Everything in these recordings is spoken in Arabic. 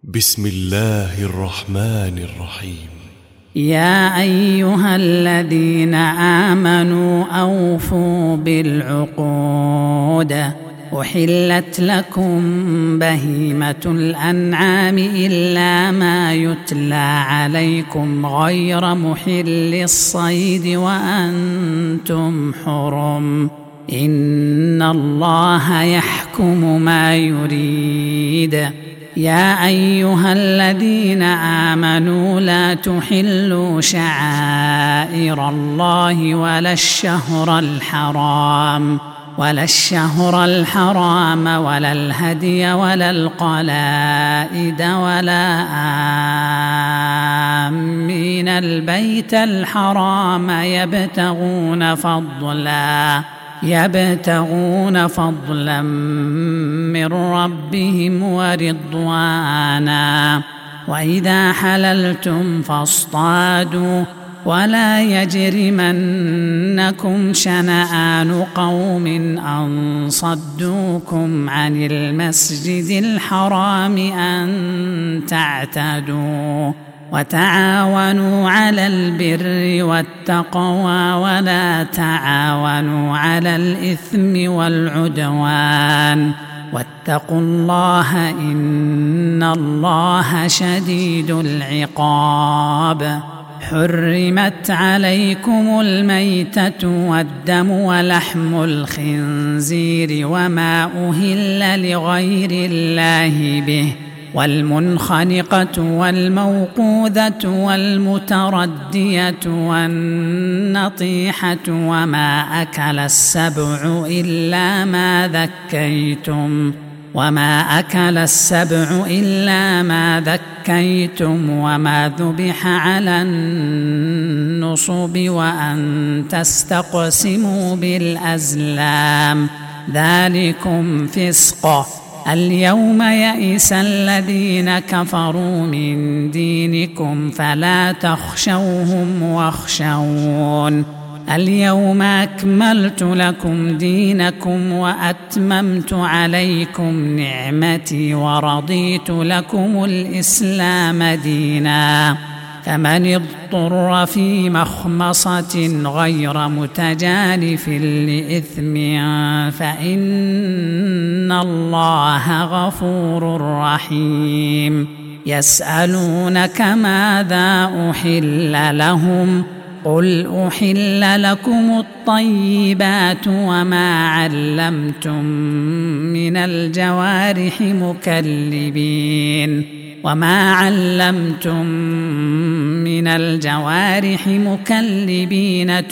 بسم الله الرحمن الرحيم. يا أيها الذين آمنوا أوفوا بالعقود. أحلت لكم بهيمة الأنعام إلا ما يتلى عليكم غير محل الصيد وأنتم حرم. إن الله يحكم ما يريد. يا أيها الذين آمنوا لا تحلوا شعائر الله ولا الشهر الحرام ولا الهدي ولا القلائد ولا آمين البيت الحرام يبتغون فضلا من ربهم ورضوانا. وإذا حللتم فاصطادوا ولا يجرمنكم شنآن قوم أن صدوكم عن المسجد الحرام أن تعتدوا. وتعاونوا على البر والتقوى ولا تعاونوا على الإثم والعدوان. واتقوا الله إن الله شديد العقاب. حرمت عليكم الميتة والدم ولحم الخنزير وما أهل لغير الله به والمنخنقة والموقوذة والمتردية والنطيحة وما أكل السبع إلا ما ذكيتم وما ذبح على النصب وأن تستقسموا بالأزلام ذلكم فسق. اليوم يئس الذين كفروا من دينكم فلا تخشوهم واخشون. اليوم أكملت لكم دينكم وأتممت عليكم نعمتي ورضيت لكم الإسلام دينا. فمن اضطر في مخمصة غير متجانف لإثم فإن الله غفور رحيم. يسألونك ماذا أحل لهم قل أحل لكم الطيبات وما علمتم من الجوارح مكلبين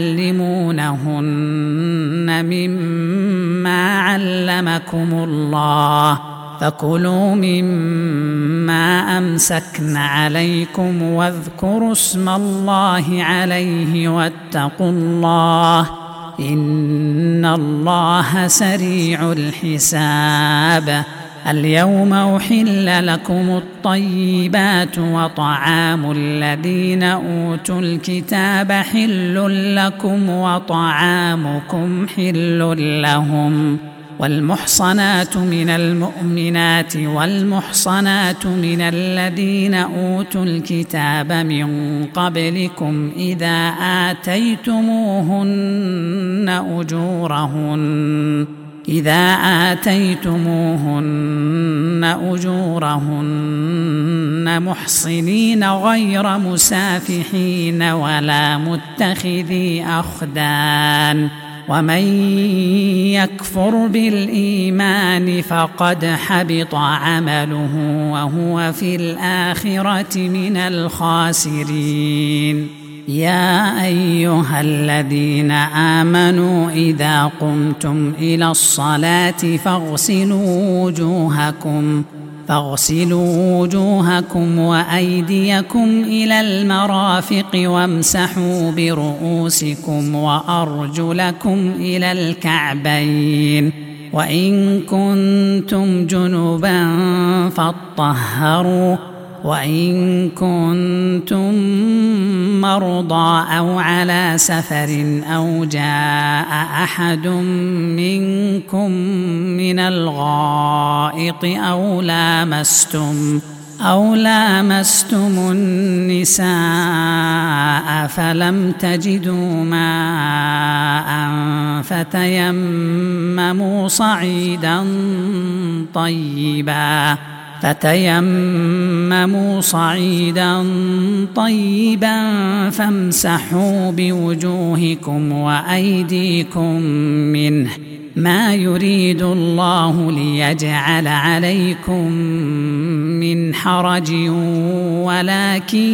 تعلمونهن مما علمكم الله فكلوا مما أمسكن عليكم واذكروا اسم الله عليه واتقوا الله إن الله سريع الحساب. اليوم أحل لكم الطيبات وطعام الذين أوتوا الكتاب حل لكم وطعامكم حل لهم. والمحصنات من المؤمنات والمحصنات من الذين أوتوا الكتاب من قبلكم إذا آتيتموهن أجورهن محصنين غير مسافحين ولا متخذي أخدان. ومن يكفر بالإيمان فقد حبط عمله وهو في الآخرة من الخاسرين. يا أيها الذين آمنوا إذا قمتم إلى الصلاة فاغسلوا وجوهكم وأيديكم إلى المرافق وامسحوا برؤوسكم وأرجلكم إلى الكعبين. وإن كنتم جنبا فاطهروا وإن كنتم مرضى أو على سفر أو جاء أحد منكم من الغائط أو لامستم النساء فلم تجدوا ماء فتيمموا صعيدا طيبا فامسحوا بوجوهكم وأيديكم منه، ما يريد الله ليجعل عليكم من حرج ولكن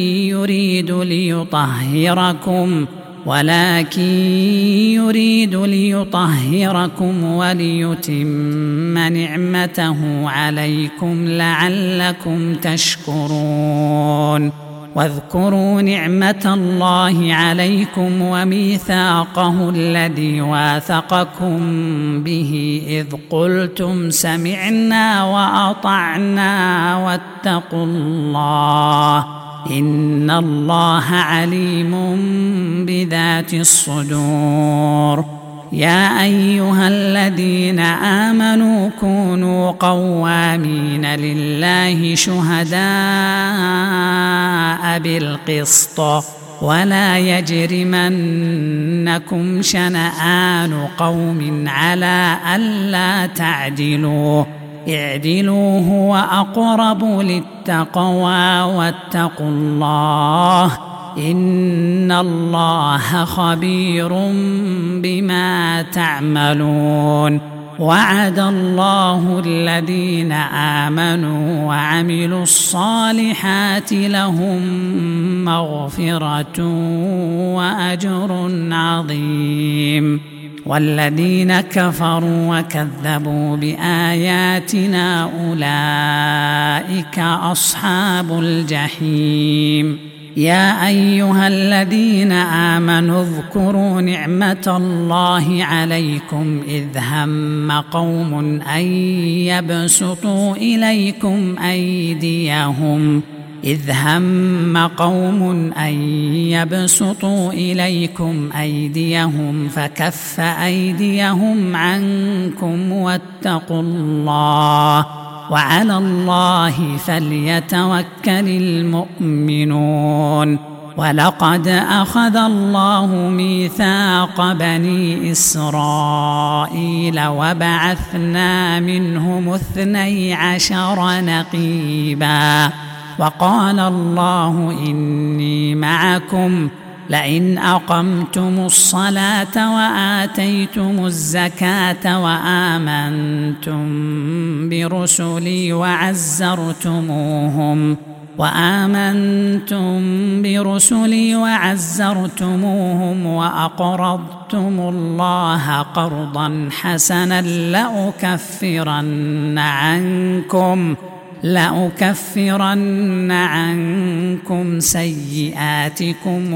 يريد ليطهركم وليتم نعمته عليكم لعلكم تشكرون. واذكروا نعمة الله عليكم وميثاقه الذي واثقكم به إذ قلتم سمعنا وأطعنا واتقوا الله إن الله عليم بذات الصدور. يا أيها الذين آمنوا كونوا قوامين لله شهداء بالقسط ولا يجرمنكم شنآن قوم على ألا تعدلوا، اعدلوا هو أقرب للتقوى واتقوا الله إن الله خبير بما تعملون. وعد الله الذين آمنوا وعملوا الصالحات لهم مغفرة وأجر عظيم. والذين كفروا وكذبوا بآياتنا أولئك أصحاب الجحيم. يا أيها الذين آمنوا اذكروا نعمة الله عليكم إذ هم قوم أن يبسطوا إليكم أيديهم فكف أيديهم عنكم واتقوا الله وعلى الله فليتوكل المؤمنون. ولقد أخذ الله ميثاق بني إسرائيل وبعثنا منهم 12 نقيبا وقال الله إني معكم لئن أقمتم الصلاة وآتيتم الزكاة وآمنتم برسلي وعزرتموهم وأقرضتم الله قرضا حسنا لأكفرن عنكم سيئاتكم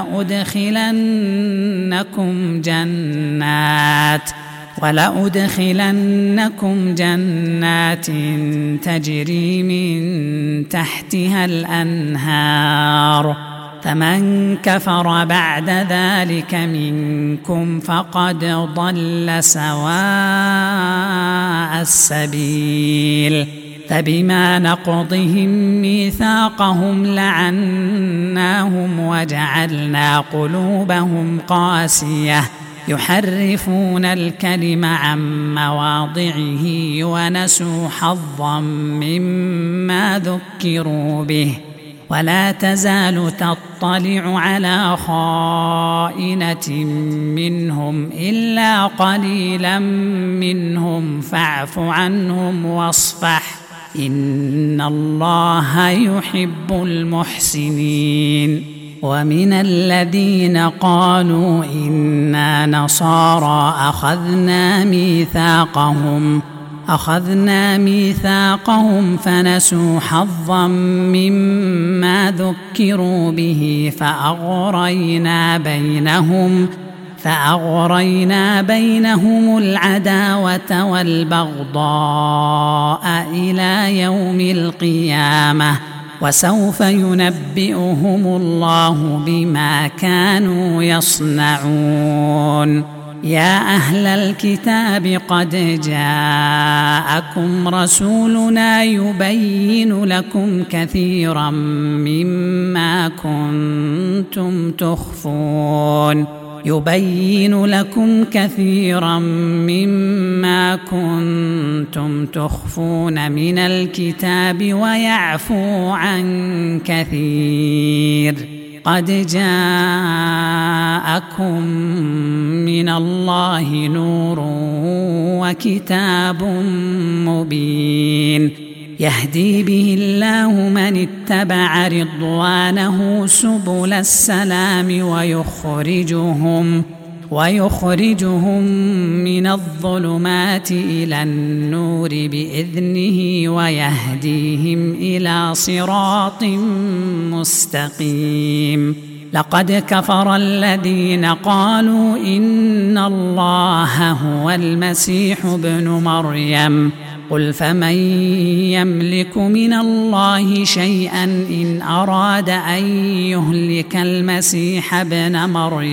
ولأدخلنكم جنات تجري من تحتها الأنهار. فمن كفر بعد ذلك منكم فقد ضل سواء السبيل. فبما نقضهم ميثاقهم لعناهم وجعلنا قلوبهم قاسية يحرفون الكلم عن مواضعه ونسوا حظا مما ذكروا به. ولا تزال تطلع على خائنة منهم إلا قليلا منهم فاعف عنهم واصفح إن الله يحب المحسنين. ومن الذين قالوا إنا نصارى أخذنا ميثاقهم فنسوا حظا مما ذكروا به فأغرينا بينهم العداوة والبغضاء إلى يوم القيامة وسوف ينبئهم الله بما كانوا يصنعون. يا أهل الكتاب قد جاءكم رسولنا يبين لكم كثيرا مما كنتم تخفون من الكتاب ويعفو عن كثير. قد جاءكم من الله نور وكتاب مبين يهدي به الله من اتبع رضوانه سبل السلام ويخرجهم من الظلمات إلى النور بإذنه ويهديهم إلى صراط مستقيم. لقد كفر الذين قالوا إن الله هو المسيح ابن مريم قل فمن يملك من الله شيئا إن أراد أن يهلك المسيح ابن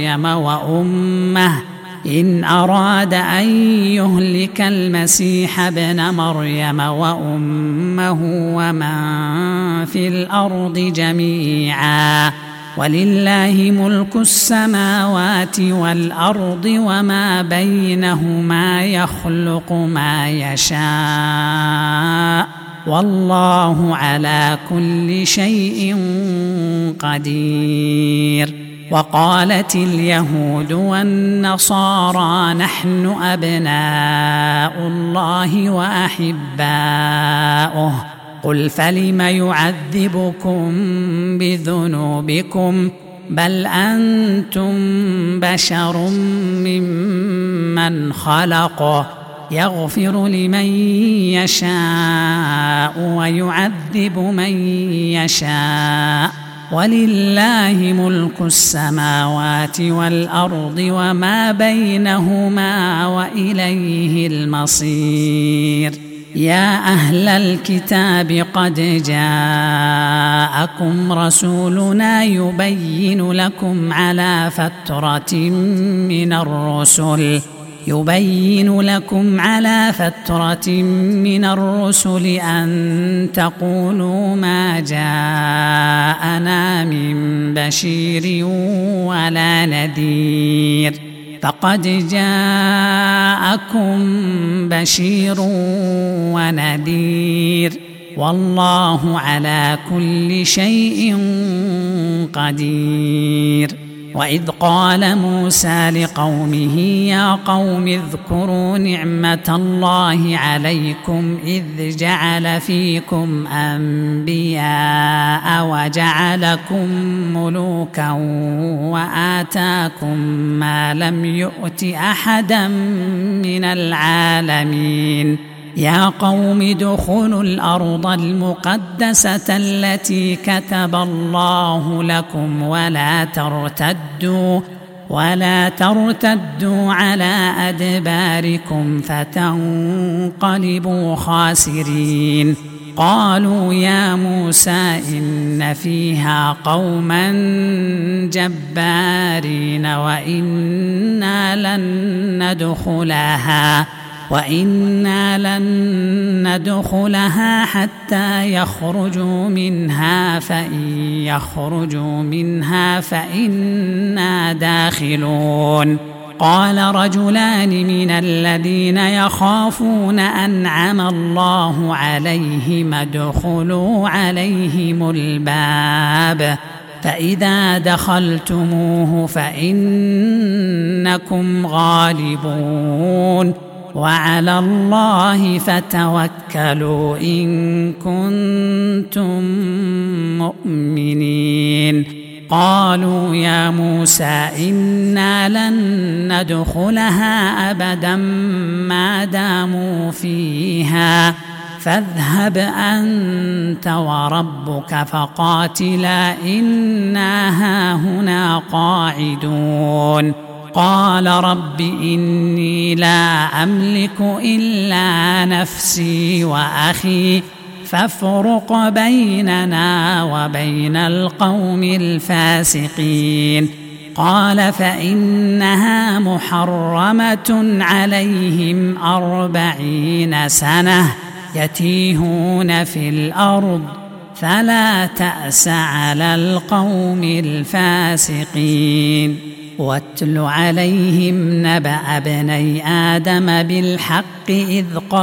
مريم وأمه ومن في الأرض جميعا ولله ملك السماوات والأرض وما بينهما يخلق ما يشاء والله على كل شيء قدير. وقالت اليهود والنصارى نحن أبناء الله وأحباؤه قل فلم يعذبكم بذنوبكم بل أنتم بشر ممن خلق يغفر لمن يشاء ويعذب من يشاء ولله ملك السماوات والأرض وما بينهما وإليه المصير. يا أهل الكتاب قد جاءكم رسولنا يبين لكم على فترة من الرسل أن تقولوا ما جاءنا من بشير ولا نذير فقد جاءكم بشير ونذير والله على كل شيء قدير. وإذ قال موسى لقومه يا قوم اذكروا نعمة الله عليكم إذ جعل فيكم أنبياء وجعلكم ملوكا وآتاكم ما لم يؤت أحدا من العالمين. يا قوم ادخلوا الأرض المقدسة التي كتب الله لكم ولا ترتدوا على أدباركم فتنقلبوا خاسرين. قالوا يا موسى إن فيها قوما جبارين وإنا لن ندخلها حتى يخرجوا منها فإن يخرجوا منها فإنا داخلون. قال رجلان من الذين يخافون أنعم الله عليهم ادخلوا عليهم الباب فإذا دخلتموه فإنكم غالبون وعلى الله فتوكلوا إن كنتم مؤمنين. قالوا يا موسى إنا لن ندخلها أبدا ما داموا فيها فاذهب أنت وربك فقاتلا إنا هاهنا قاعدون. قال رب إني لا أملك إلا نفسي وأخي فافرق بيننا وبين القوم الفاسقين. قال فإنها محرمة عليهم 40 سنة يتيهون في الأرض فلا تأس على القوم الفاسقين. واتل عليهم نبأ ابني آدم بالحق إذ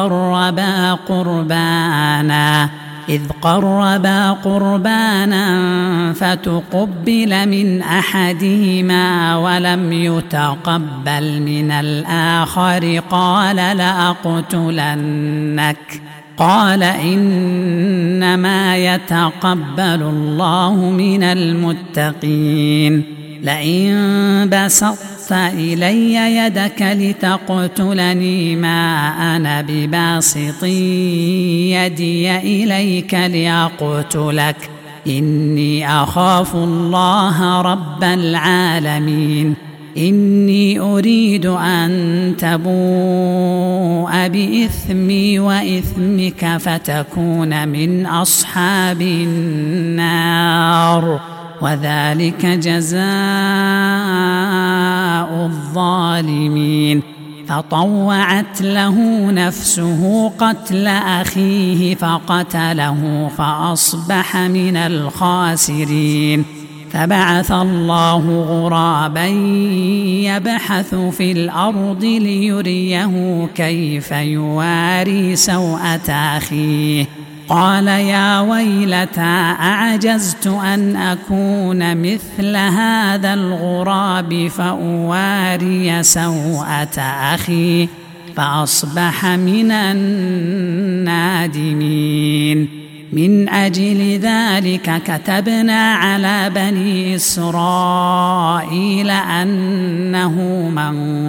قربا قربانا فتقبل من أحدهما ولم يتقبل من الآخر قال لأقتلنك قال إنما يتقبل الله من المتقين. لئن بسطت إلي يدك لتقتلني ما أنا بباسط يدي إليك لأقتلك إني أخاف الله رب العالمين. إني أريد أن تبوء بإثمي وإثمك فتكون من أصحاب النار وذلك جزاء الظالمين. فطوعت له نفسه قتل أخيه فقتله فأصبح من الخاسرين. فبعث الله غرابا يبحث في الأرض ليريه كيف يواري سوءة أخيه قال يا ويلتى أعجزت أن أكون مثل هذا الغراب فأواري سوءة أخي فأصبح من النادمين. من أجل ذلك كتبنا على بني إسرائيل أنه من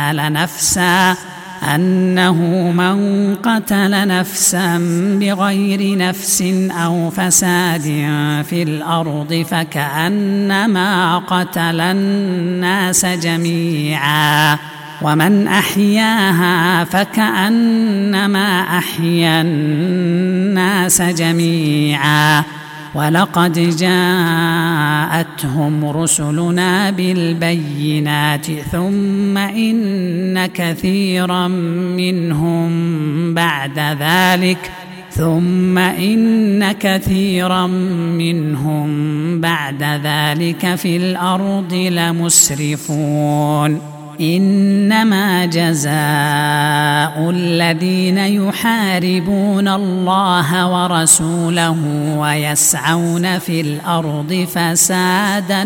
قتل نفسا بغير نفس أو فساد في الأرض فكأنما قتل الناس جميعا ومن أحياها فكأنما أحيا الناس جميعا. ولقد جاءتهم رسلنا بالبينات ثم إن كثيرا منهم بعد ذلك في الأرض لمسرفون. إنما جزاء الذين يحاربون الله ورسوله ويسعون في الأرض فسادا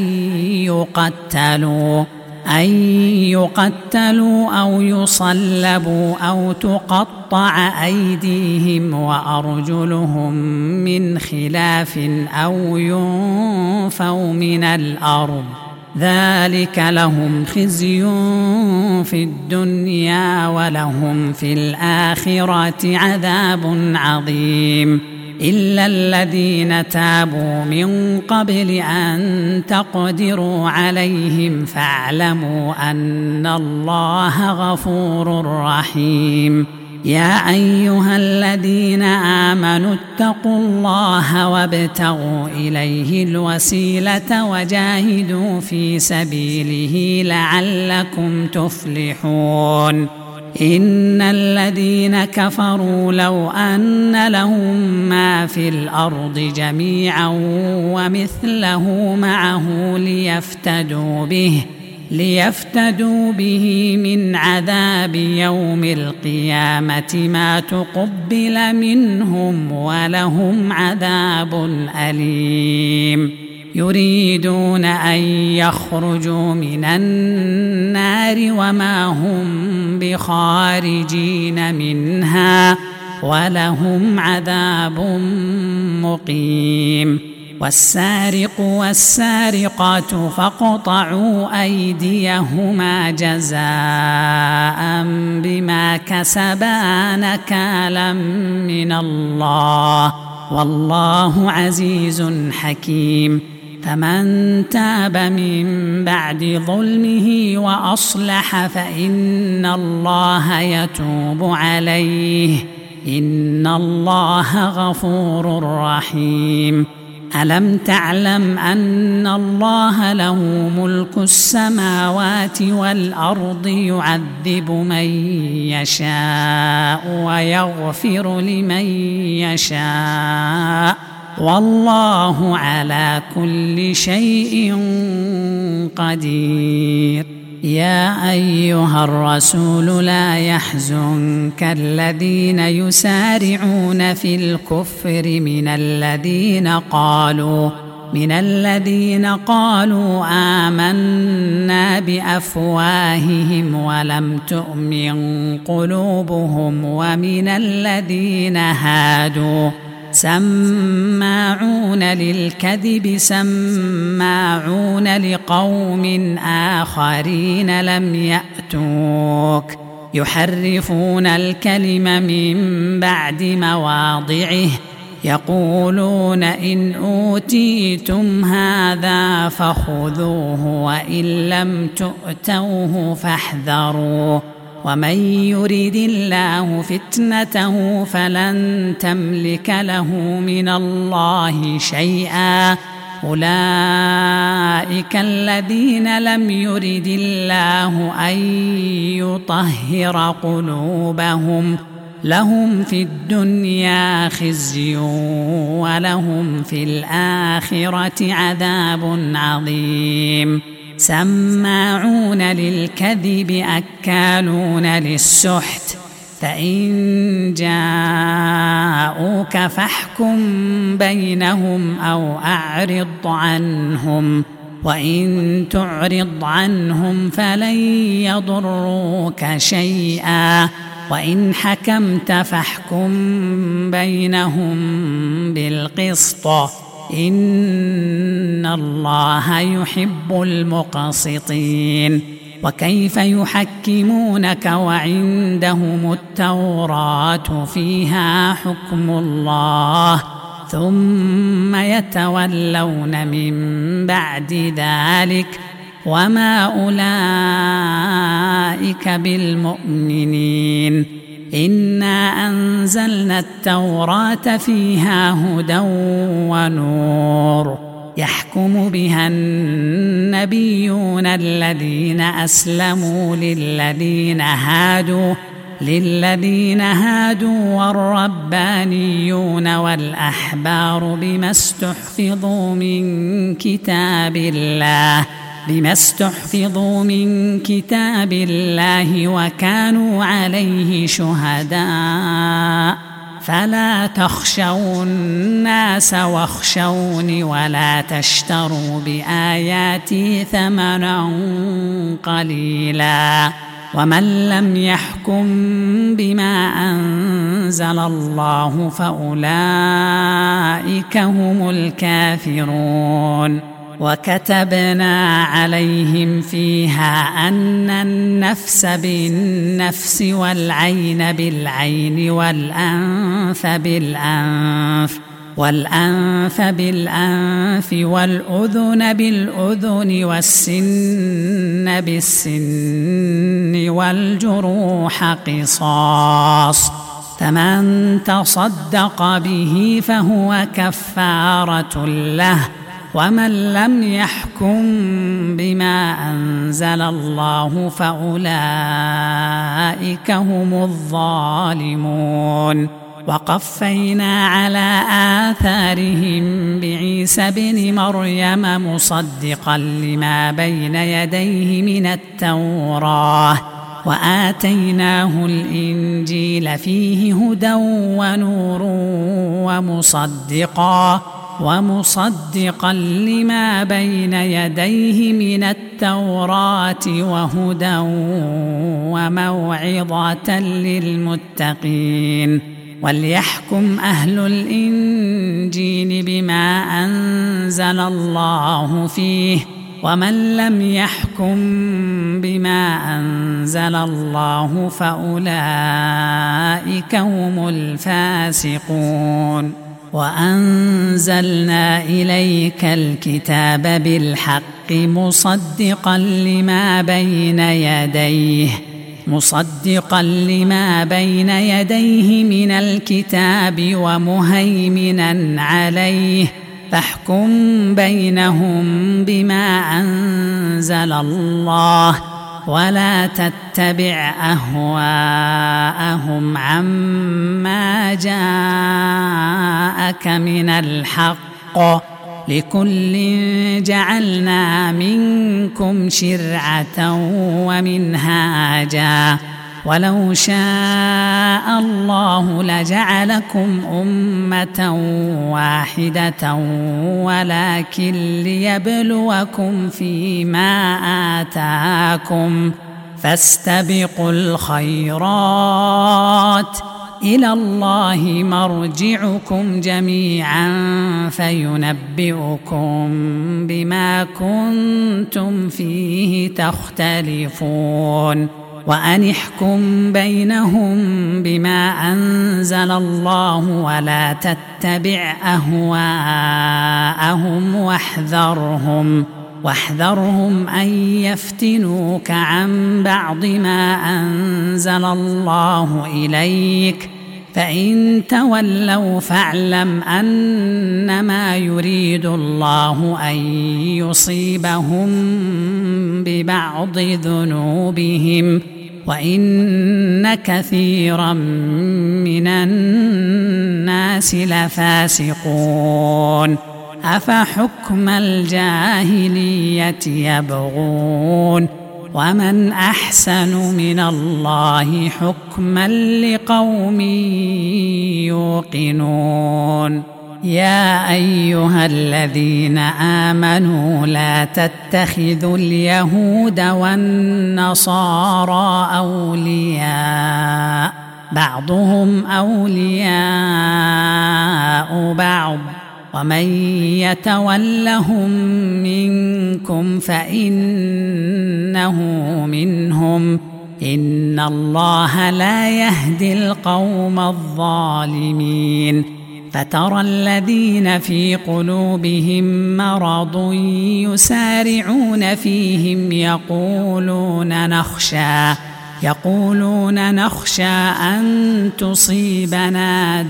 أن يقتلوا أو يصلبوا أو تقطع أيديهم وأرجلهم من خلاف أو ينفوا من الأرض ذلك لهم خزي في الدنيا ولهم في الآخرة عذاب عظيم. إلا الذين تابوا من قبل أن تقدروا عليهم فاعلموا أن الله غفور رحيم. يا أيها الذين آمنوا اتقوا الله وابتغوا إليه الوسيلة وجاهدوا في سبيله لعلكم تفلحون. إن الذين كفروا لو أن لهم ما في الأرض جميعا ومثله معه ليفتدوا به من عذاب يوم القيامة ما تقبل منهم ولهم عذاب أليم. يريدون أن يخرجوا من النار وما هم بخارجين منها ولهم عذاب مقيم. والسارق والسارقات فاقطعوا أيديهما جزاء بما كسبا نكالا من الله والله عزيز حكيم. فمن تاب من بعد ظلمه وأصلح فإن الله يتوب عليه إن الله غفور رحيم. ألم تعلم أن الله له ملك السماوات والأرض يعذب من يشاء ويغفر لمن يشاء والله على كل شيء قدير. يا أيها الرسول لا يحزنك الذين يسارعون في الكفر من الذين قالوا آمنا بأفواههم ولم تؤمن قلوبهم ومن الذين هادوا سماعون للكذب سماعون لقوم آخرين لم يأتوك يحرفون الكلم من بعد مواضعه يقولون إن أوتيتم هذا فخذوه وإن لم تؤتوه فاحذروا ومن يرد الله فتنته فلن تملك له من الله شيئا أولئك الذين لم يرد الله أن يطهر قلوبهم لهم في الدنيا خزي ولهم في الآخرة عذاب عظيم. سماعون للكذب أكالون للسحت فإن جاءوك فاحكم بينهم أو أعرض عنهم وإن تعرض عنهم فلن يضروك شيئا وإن حكمت فاحكم بينهم بالقسط إن الله يحب المقسطين. وكيف يحكمونك وعندهم التوراة فيها حكم الله ثم يتولون من بعد ذلك وما أولئك بالمؤمنين. إنا أنزلنا التوراة فيها هدى ونور يحكم بها النبيون الذين أسلموا للذين هادوا والربانيون والأحبار بما استحفظوا من كتاب الله وكانوا عليه شهداء فلا تخشوا الناس واخشوني ولا تشتروا بآياتي ثمنا قليلا ومن لم يحكم بما أنزل الله فأولئك هم الكافرون. وكتبنا عليهم فيها أن النفس بالنفس والعين بالعين والأنف بالأنف والأذن بالأذن والسن بالسن والجروح قصاص فمن تصدق به فهو كفارة له ومن لم يحكم بما أنزل الله فأولئك هم الظالمون. وقفينا على آثارهم بعيسى بن مريم مصدقا لما بين يديه من التوراة وآتيناه الإنجيل فيه هدى ونور ومصدقا لما بين يديه من التوراة وهدى وموعظة للمتقين. وليحكم أهل الإنجيل بما أنزل الله فيه ومن لم يحكم بما أنزل الله فأولئك هم الفاسقون. وأنزلنا إليك الكتاب بالحق مصدقا لما بين يديه من الكتاب ومهيمنا عليه فاحكم بينهم بما أنزل الله ولا تتبع أهواءهم عما جاءك من الحق، لكل جعلنا منكم شرعة ومنهاجا، ولو شاء الله لجعلكم أمة واحدة ولكن ليبلوكم فيما آتاكم، فاستبقوا الخيرات، إلى الله مرجعكم جميعا فينبئكم بما كنتم فيه تختلفون. وأن احكم بينهم بما أنزل الله ولا تتبع أهواءهم واحذرهم أن يفتنوك عن بعض ما أنزل الله إليك، فإن تولوا فاعلم أنما يريد الله أن يصيبهم ببعض ذنوبهم، وإن كثيرا من الناس لفاسقون. أفحكم الجاهلية يبغون ومن أحسن من الله حكما لقوم يوقنون. يا أيها الذين آمنوا لا تتخذوا اليهود والنصارى أولياء، بعضهم أولياء بعض، ومن يتولهم منكم فإنه منهم، إن الله لا يهدي القوم الظالمين. فترى الذين في قلوبهم مرض يسارعون فيهم يقولون نخشى أن تصيبنا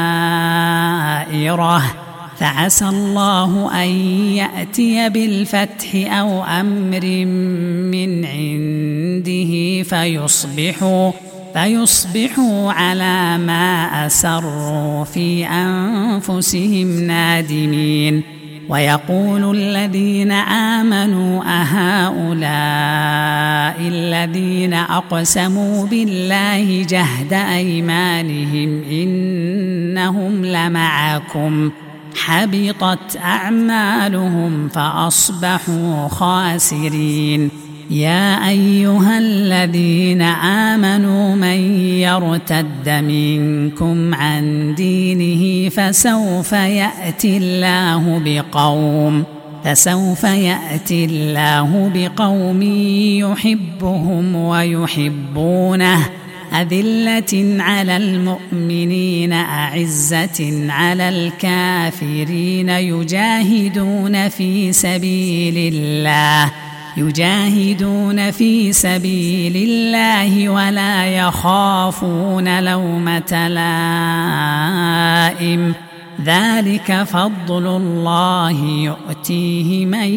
دائرة، فعسى الله أن يأتي بالفتح أو أمر من عنده فيصبحوا على ما أسروا في أنفسهم نادمين. ويقول الذين آمنوا أهؤلاء الذين أقسموا بالله جهد أيمانهم إنهم لمعكم، حبطت أعمالهم فأصبحوا خاسرين. يا أيها الذين آمنوا من يرتد منكم عن دينه فسوف يأتي الله بقوم يحبهم ويحبونه، أذلة على المؤمنين أعزة على الكافرين، يجاهدون في سبيل الله ولا يخافون لومة لائم، ذلك فضل الله يؤتيه من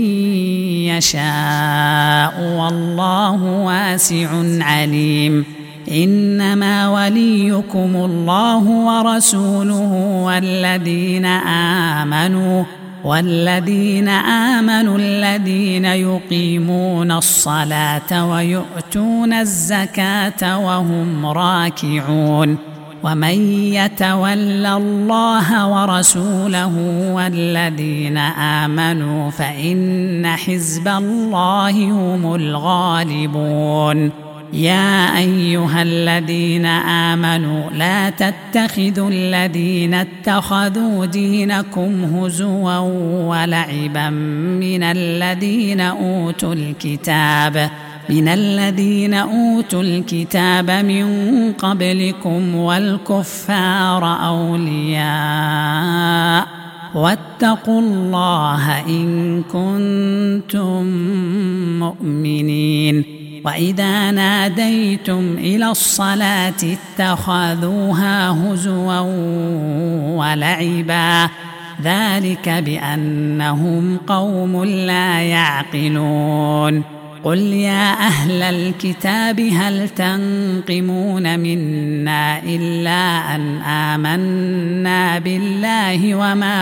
يشاء والله واسع عليم. إنما وليكم الله ورسوله والذين آمنوا الذين يقيمون الصلاة ويؤتون الزكاة وهم راكعون. ومن يتول الله ورسوله والذين آمنوا فإن حزب الله هم الغالبون. يا أيها الذين آمنوا لا تتخذوا الذين اتخذوا دينكم هزوا ولعبا من الذين أوتوا الكتاب من قبلكم والكفار أولياء، واتقوا الله إن كنتم مؤمنين. وإذا ناديتم إلى الصلاة اتخذوها هزوا ولعبا، ذلك بأنهم قوم لا يعقلون. قل يا أهل الكتاب هل تنقمون منا إلا أن آمنا بالله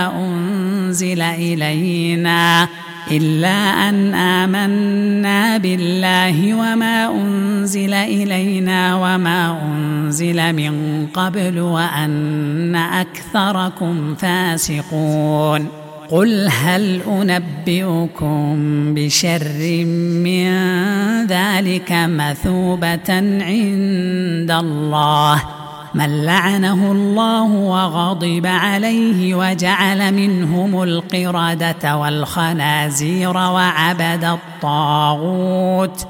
وما أنزل إلينا وما أنزل من قبل وأن أكثركم فاسقون. قل هل أنبئكم بشر من ذلك مثوبة عند الله من لعنه الله وغضب عليه وجعل منهم القردة والخنازير وعبد الطاغوت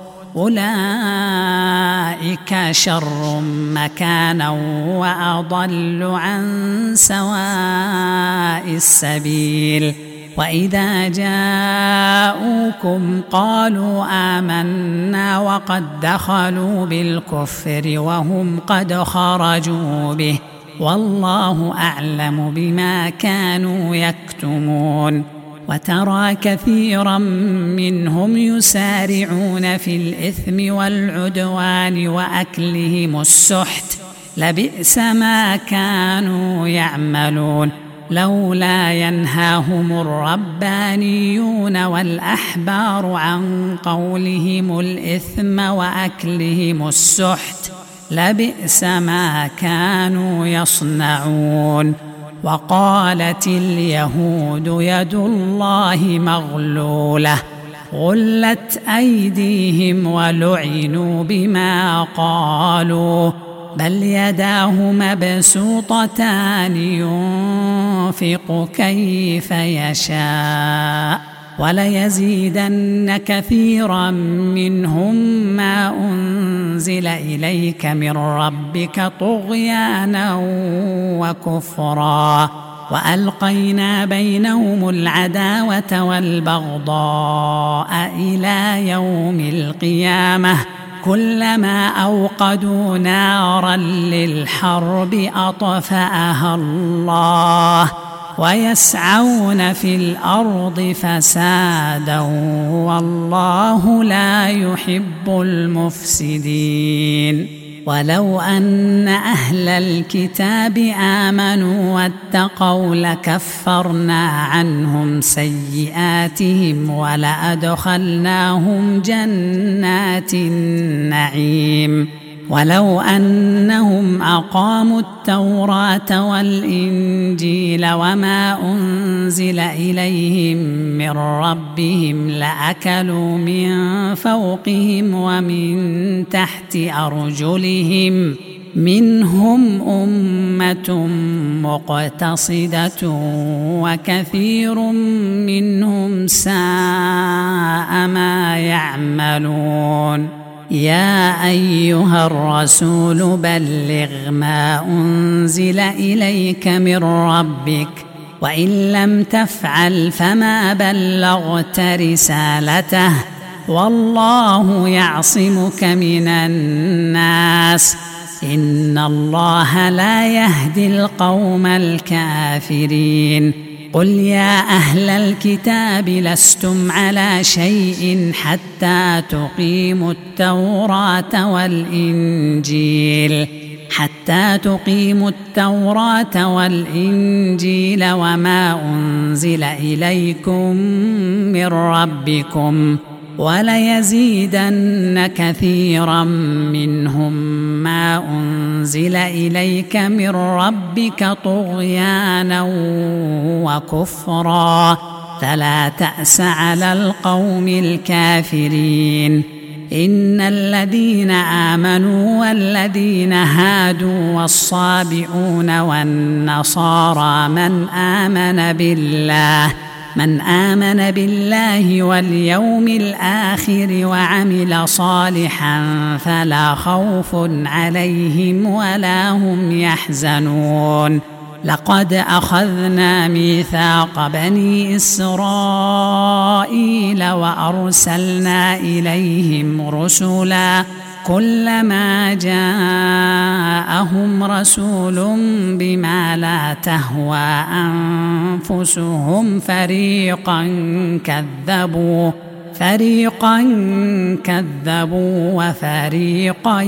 أولئك شر مكانا وأضل عن سواء السبيل. وإذا جاءوكم قالوا آمنا وقد دخلوا بالكفر وهم قد خرجوا به والله أعلم بما كانوا يكتمون. وترى كثيرا منهم يسارعون في الإثم والعدوان وأكلهم السحت لبئس ما كانوا يعملون. لولا ينهاهم الربانيون والأحبار عن قولهم الإثم وأكلهم السحت لبئس ما كانوا يصنعون. وقالت اليهود يد الله مغلولة غلت أيديهم ولعنوا بما قالوا بل يداه مبسوطتان ينفق كيف يشاء وليزيدن كثيرا منهم ما أنزل إليك من ربك طغيانا وكفرا. وألقينا بينهم العداوة والبغضاء إلى يوم القيامة كلما أوقدوا نارا للحرب أطفأها الله ويسعون في الأرض فسادا والله لا يحب المفسدين. ولو أن أهل الكتاب آمنوا واتقوا لكفرنا عنهم سيئاتهم ولأدخلناهم جنات النعيم. ولو أنهم أقاموا التوراة والإنجيل وما أنزل إليهم من ربهم لأكلوا من فوقهم ومن تحت أرجلهم منهم أمة مقتصدة وكثير منهم ساء ما يعملون. يا أيها الرسول بلغ ما أنزل إليك من ربك وإن لم تفعل فما بلغت رسالته والله يعصمك من الناس إن الله لا يهدي القوم الكافرين. قل يا أهل الكتاب لستم على شيء حتى تقيموا التوراة والإنجيل وما أنزل إليكم من ربكم وليزيدن كثيرا منهم ما أنزل إليك من ربك طغيانا وكفرا فلا تأس على القوم الكافرين. إن الذين آمنوا والذين هادوا والصابئون والنصارى من آمن بالله واليوم الآخر وعمل صالحا فلا خوف عليهم ولا هم يحزنون. لقد أخذنا ميثاق بني إسرائيل وأرسلنا إليهم كلما جاءهم رسول بما لا تهوى أنفسهم فريقا كذبوا وفريقا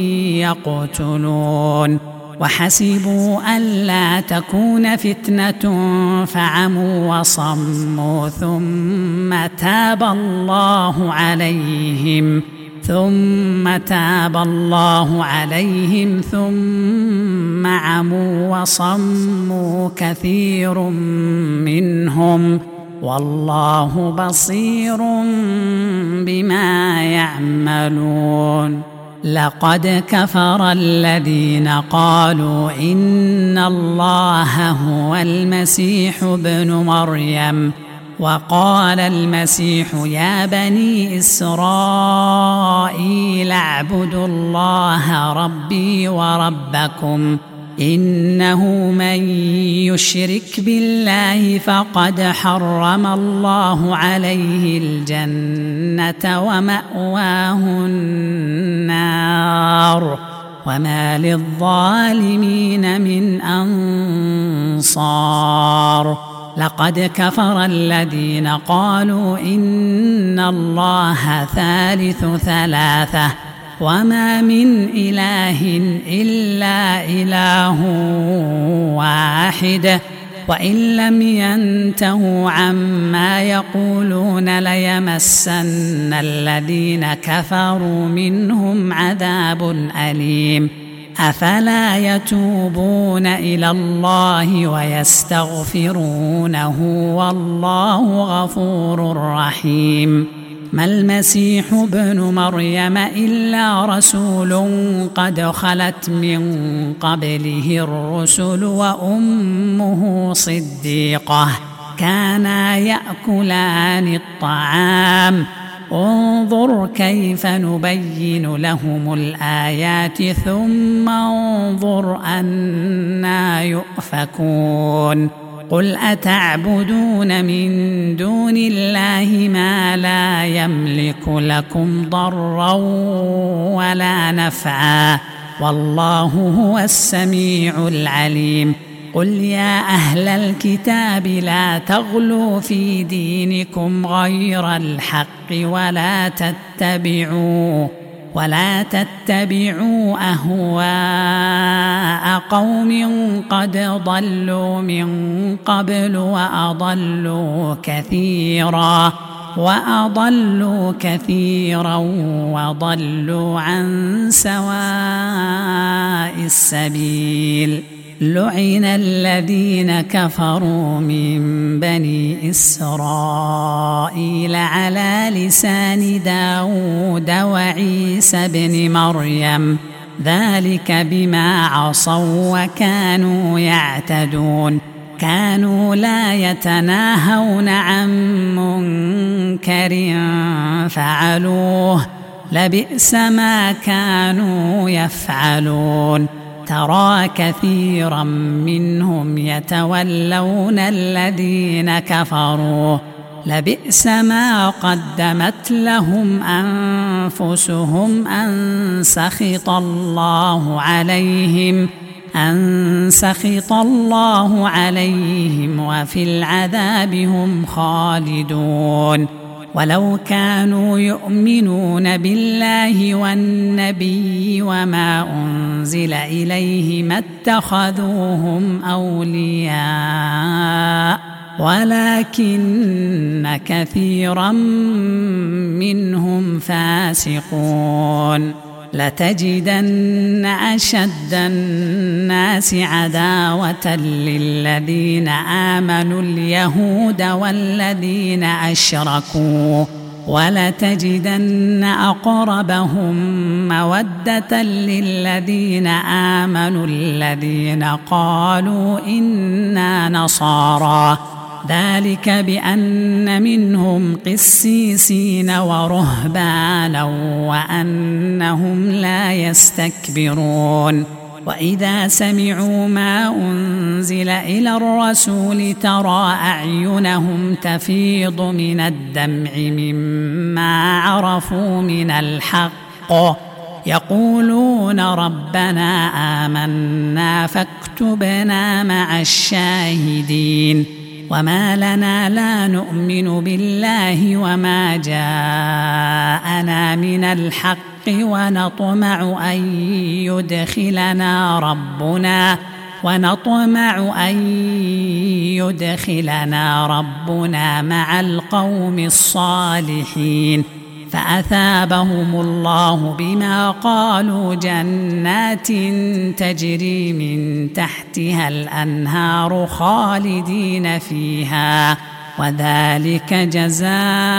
يقتلون وحسبوا ألا تكون فتنة فعموا وصموا ثم تاب الله عليهم ثم عموا وصموا كثير منهم والله بصير بما يعملون لقد كفر الذين قالوا إن الله هو المسيح ابن مريم وقال المسيح يا بني إسرائيل اعبدوا الله ربي وربكم إنه من يشرك بالله فقد حرم الله عليه الجنة ومأواه النار وما للظالمين من أنصار لقد كفر الذين قالوا إن الله ثالث ثلاثة وما من إله إلا إله واحد وإن لم ينتهوا عما يقولون ليمسن الذين كفروا منهم عذاب أليم أفلا يتوبون إلى الله ويستغفرونه والله غفور رحيم ما المسيح ابن مريم إلا رسول قد خلت من قبله الرسل وأمه صديقة كانا يأكلان الطعام انظر كيف نبين لهم الآيات ثم انظر أنا يؤفكون قل أتعبدون من دون الله ما لا يملك لكم ضرا ولا نفعا والله هو السميع العليم قل يا أهل الكتاب لا تغلوا في دينكم غير الحق ولا تتبعوا أهواء قوم قد ضلوا من قبل وأضلوا كثيرا وضلوا عن سواء السبيل لعن الذين كفروا من بني إسرائيل على لسان داود وعيسى بن مريم ذلك بما عصوا وكانوا يعتدون كانوا لا يتناهون عن منكر فعلوه لبئس ما كانوا يفعلون ترى كثيرا منهم يتولون الذين كفروا لبئس ما قدمت لهم أنفسهم أن سخط الله عليهم وفي العذاب هم خالدون ولو كانوا يؤمنون بالله والنبي وما أنزل إليه ما اتخذوهم أولياء ولكن كثيرا منهم فاسقون لتجدن أشد الناس عداوة للذين آمنوا اليهود والذين أشركوا ولتجدن أقربهم مودة للذين آمنوا الذين قالوا إنا نصارى ذلك بأن منهم قسيسين ورهبانا وأنهم لا يستكبرون وإذا سمعوا ما أنزل إلى الرسول ترى أعينهم تفيض من الدمع مما عرفوا من الحق يقولون ربنا آمنا فاكتبنا مع الشاهدين وما لنا لا نؤمن بالله وما جاءنا من الحق ونطمع أن يدخلنا ربنا مع القوم الصالحين فأثابهم الله بما قالوا جنات تجري من تحتها الأنهار خالدين فيها وذلك جزاء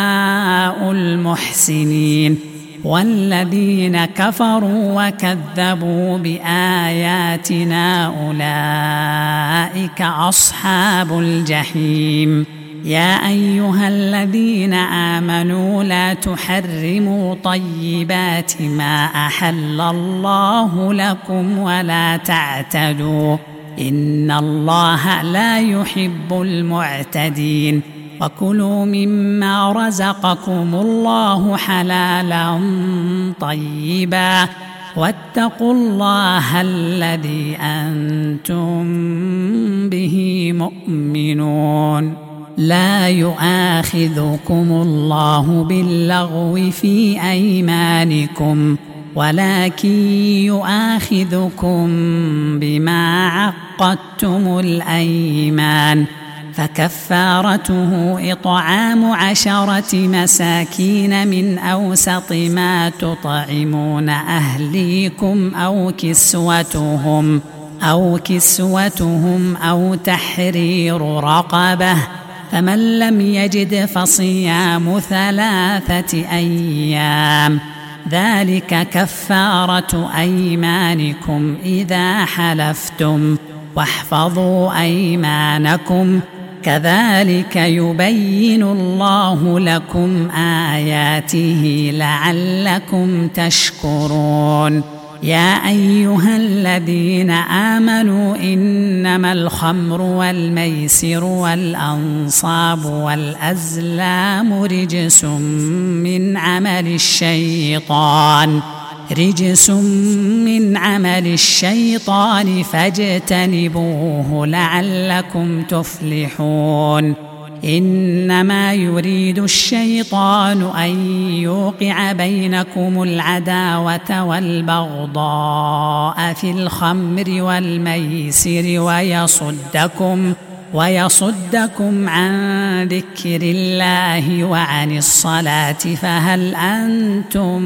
المحسنين والذين كفروا وكذبوا بآياتنا أولئك أصحاب الجحيم يا أيها الذين آمنوا لا تحرموا طيبات ما أحل الله لكم ولا تعتدوا إن الله لا يحب المعتدين وكلوا مما رزقكم الله حلالا طيبا واتقوا الله الذي أنتم به مؤمنون لا يؤاخذكم الله باللغو في أيمانكم ولكن يؤاخذكم بما عقدتم الأيمان فكفارته إطعام 10 مساكين من أوسط ما تطعمون أهليكم أو كسوتهم أو تحرير رقبة فمن لم يجد فصيام 3 أيام ذلك كفارة أيمانكم إذا حلفتم واحفظوا أيمانكم كذلك يبين الله لكم آياته لعلكم تشكرون يا أيها الذين آمنوا إنما الخمر والميسر والأنصاب والأزلام رجس من عمل الشيطان فاجتنبوه لعلكم تفلحون إنما يريد الشيطان أن يوقع بينكم العداوة والبغضاء في الخمر والميسر ويصدكم عن ذكر الله وعن الصلاة فهل أنتم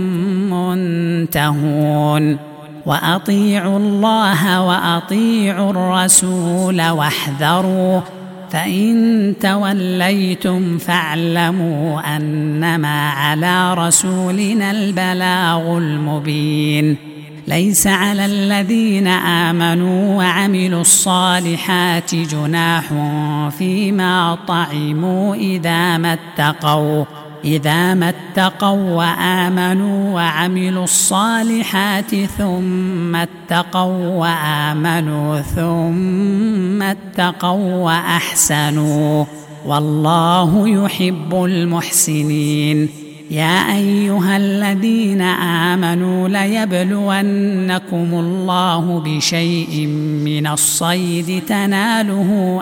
منتهون وأطيعوا الله وأطيعوا الرسول واحذروا فإن توليتم فاعلموا أنما على رسولنا البلاغ المبين ليس على الذين آمنوا وعملوا الصالحات جناح فيما طعموا إذا ما اتقوا وآمنوا وعملوا الصالحات ثم اتقوا وأحسنوا والله يحب المحسنين يا أيها الذين آمنوا ليبلونكم الله بشيء من الصيد تناله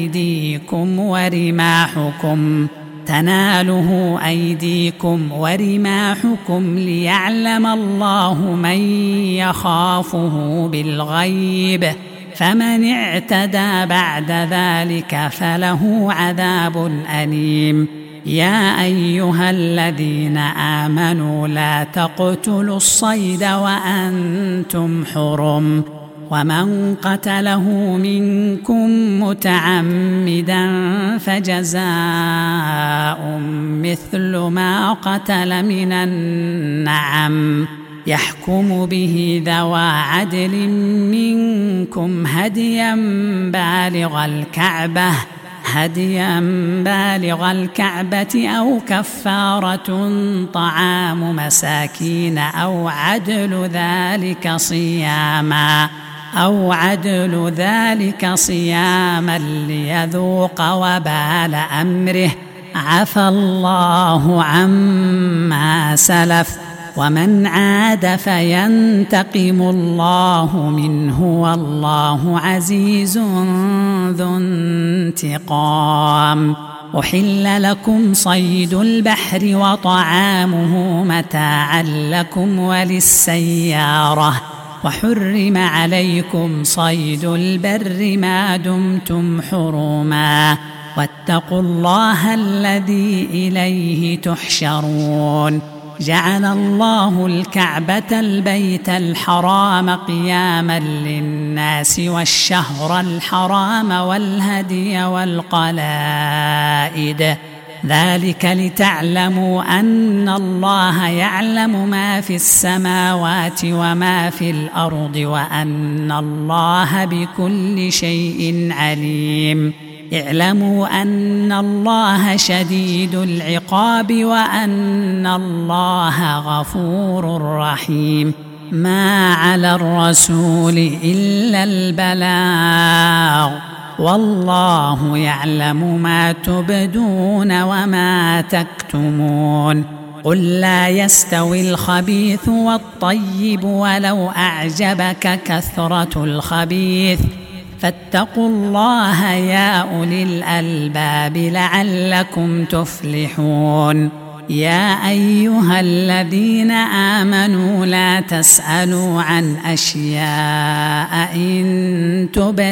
أيديكم ورماحكم ليعلم الله من يخافه بالغيب فمن اعتدى بعد ذلك فله عذاب أليم يا أيها الذين آمنوا لا تقتلوا الصيد وأنتم حرم ومن قتله منكم متعمدا فجزاء مثل ما قتل من النعم يحكم به ذوى عدل منكم هديا بالغ الكعبة أو كفارة طعام مساكين أو عدل ذلك صياما ليذوق وبال أمره عفى الله عما سلف ومن عاد فينتقم الله منه والله عزيز ذو انتقام. أحل لكم صيد البحر وطعامه متاعا لكم وللسيارة، وحرم عليكم صيد البر ما دمتم حرما، واتقوا الله الذي إليه تحشرون. جعل الله الكعبة البيت الحرام قياما للناس والشهر الحرام والهدي والقلائد، ذلك لتعلموا أن الله يعلم ما في السماوات وما في الأرض وأن الله بكل شيء عليم. اعلموا أن الله شديد العقاب وأن الله غفور رحيم. ما على الرسول إلا البلاغ، والله يعلم ما تبدون وما تكتمون. قل لا يستوي الخبيث والطيب ولو أعجبك كثرة الخبيث، فاتقوا الله يا أولي الألباب لعلكم تفلحون. يا أيها الذين آمنوا لا تسألوا عن أشياء إن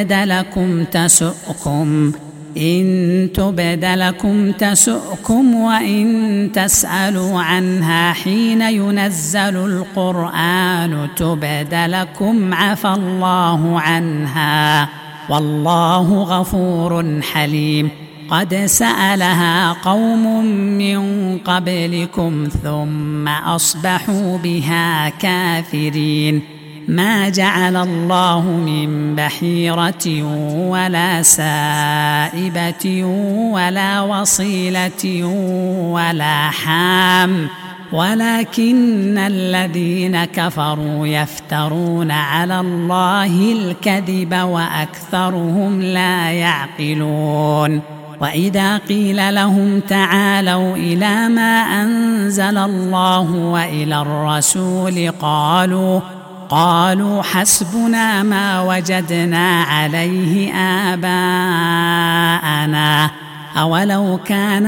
تبد لكم تسؤكم وإن تسألوا عنها حين ينزل القرآن تبد لكم عفى الله عنها، والله غفور حليم. قد سألها قوم من قبلكم ثم أصبحوا بها كافرين. ما جعل الله من بحيرة ولا سائبة ولا وصيلة ولا حام، ولكن الذين كفروا يفترون على الله الكذب وأكثرهم لا يعقلون. وإذا قيل لهم تعالوا إلى ما أنزل الله وإلى الرسول قالوا حسبنا ما وجدنا عليه آباءنا، أولو كان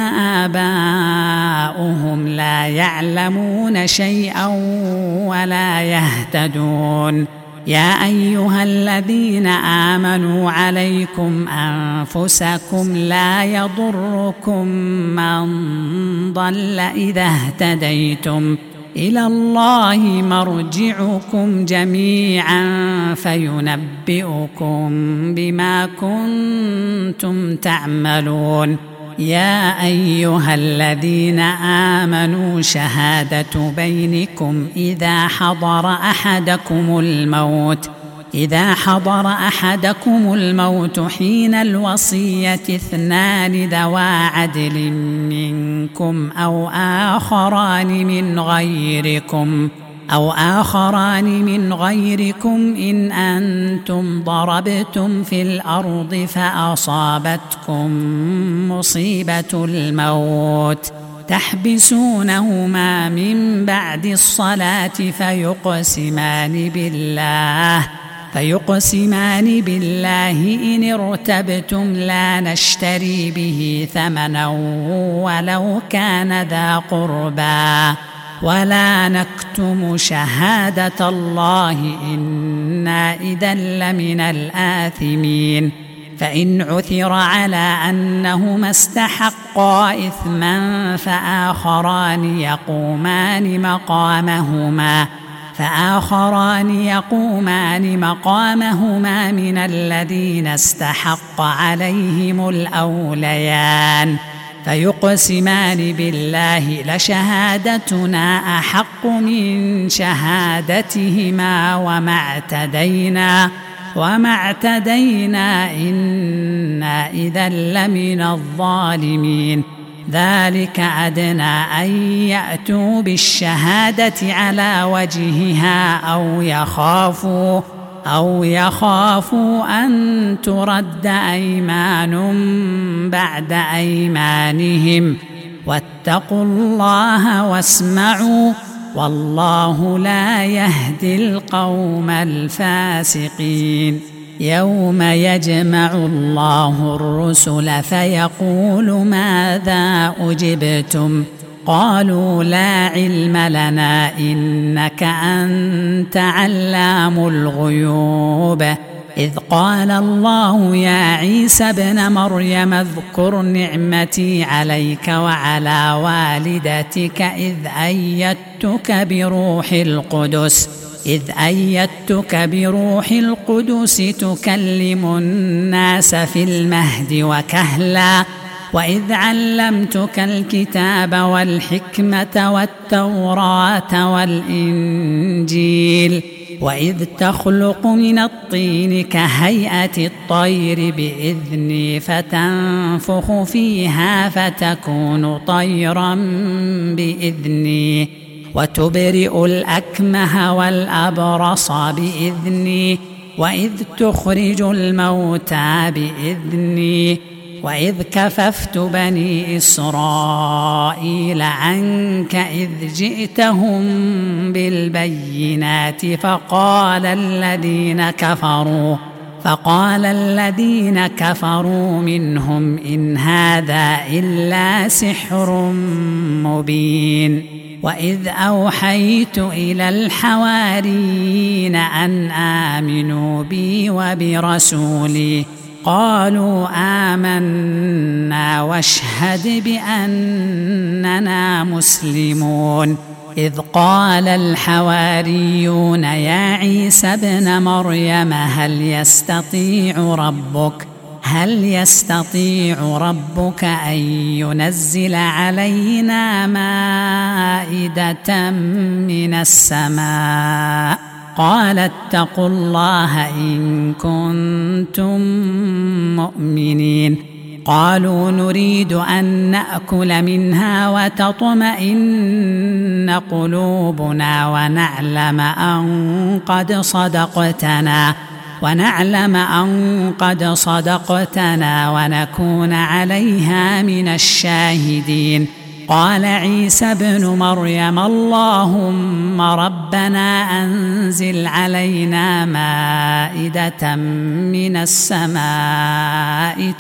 آباؤهم لا يعلمون شيئا ولا يهتدون. يا أيها الذين آمنوا عليكم أنفسكم لا يضركم من ضل إذا اهتديتم، إلى الله مرجعكم جميعا فينبئكم بما كنتم تعملون. يا أيها الذين آمنوا شهادة بينكم إذا حضر أحدكم الموت حين الوصية 2 ذوى عدل منكم أو آخران من غيركم إن أنتم ضربتم في الأرض فأصابتكم مصيبة الموت تحبسونهما من بعد الصلاة فيقسمان بالله إن ارتبتم لا نشتري به ثمنا ولو كان ذا قربى، ولا نكتم شهادة الله إنا إذا لمن الآثمين. فإن عثر على أنهما استحقا إثما فآخران يقومان مقامهما من الذين استحق عليهم الأوليان، فيقسمان بالله لشهادتنا أحق من شهادتهما وما اعتدينا إنا إذا لمن الظالمين. ذلك أدنى أن يأتوا بالشهادة على وجهها أو يخافوا أن ترد أيمان بعد أيمانهم، واتقوا الله واسمعوا والله لا يهدي القوم الفاسقين. يوم يجمع الله الرسل فيقول ماذا أجبتم قالوا لا علم لنا إنك أنت علام الغيوب. إذ قال الله يا عيسى ابن مريم اذكر نعمتي عليك وعلى والدتك إذ أيدتك بروح القدس تكلم الناس في المهد وكهلا وإذ علمتك الكتاب والحكمة والتوراة والإنجيل وإذ تخلق من الطين كهيئة الطير بإذني فتنفخ فيها فتكون طيرا بإذني وتبرئ الأكمه والأبرص بإذني وإذ تخرج الموتى بإذني وإذ كففت بني إسرائيل عنك إذ جئتهم بالبينات فقال الذين كفروا منهم إن هذا إلا سحر مبين. وإذ أوحيت إلى الحواريين أن آمنوا بي وبرسولي قالوا آمنا واشهد بأننا مسلمون. إذ قال الحواريون يا عيسى ابن مريم هل يستطيع ربك أن ينزل علينا مائدة من السماء قال اتقوا الله إن كنتم مؤمنين. قالوا نريد أن نأكل منها وتطمئن قلوبنا ونعلم أن قد صدقتنا ونكون عليها من الشاهدين. قال عيسى ابن مريم اللهم ربنا أنزل علينا مائدة من السماء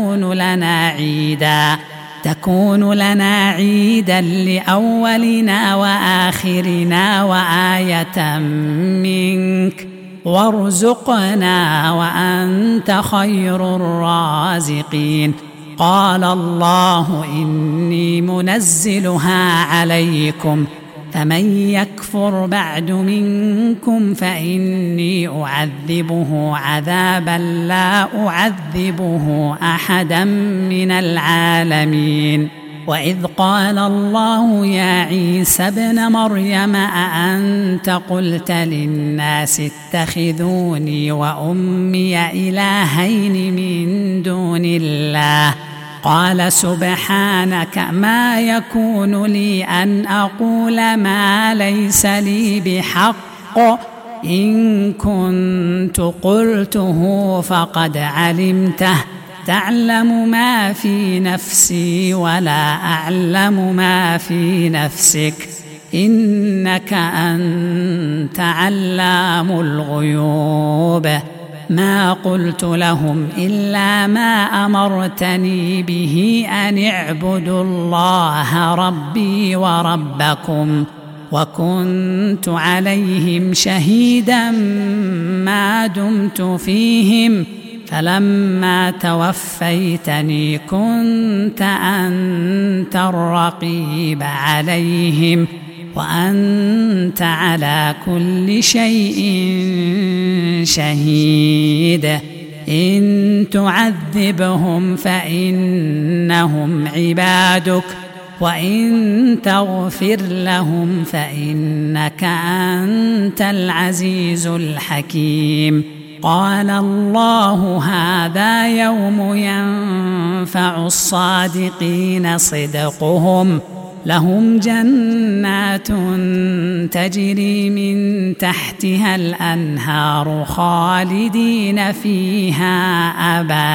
تكون لنا عيدا لأولنا وآخرنا وآية منك وارزقنا وأنت خير الرازقين. قال الله إني منزلها عليكم فمن يكفر بعد منكم فإني أعذبه عذابا لا أعذبه أحدا من العالمين. وإذ قال الله يا عيسى ابن مريم أأنت قلت للناس اتخذوني وأمي إلهين من دون الله قال سبحانك ما يكون لي أن أقول ما ليس لي بحق إن كنت قلته فقد علمته تعلم ما في نفسي ولا أعلم ما في نفسك إنك أنت علام الغيوب. ما قلت لهم إلا ما أمرتني به أن اعبدوا الله ربي وربكم وكنت عليهم شهيدا ما دمت فيهم فلما توفيتني كنت أنت الرقيب عليهم وأنت على كل شيء شهيد. إن تعذبهم فإنهم عبادك وإن تغفر لهم فإنك أنت العزيز الحكيم. قال الله هذا يوم ينفع الصادقين صدقهم لهم جنات تجري من تحتها الأنهار خالدين فيها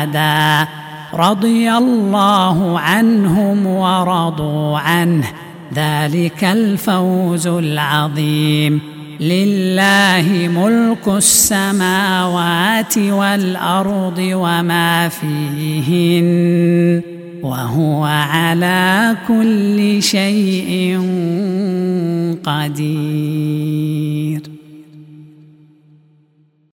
أبدا رضي الله عنهم ورضوا عنه ذلك الفوز العظيم. لله ملك السماوات والأرض وما فيهن وهو على كل شيء قدير.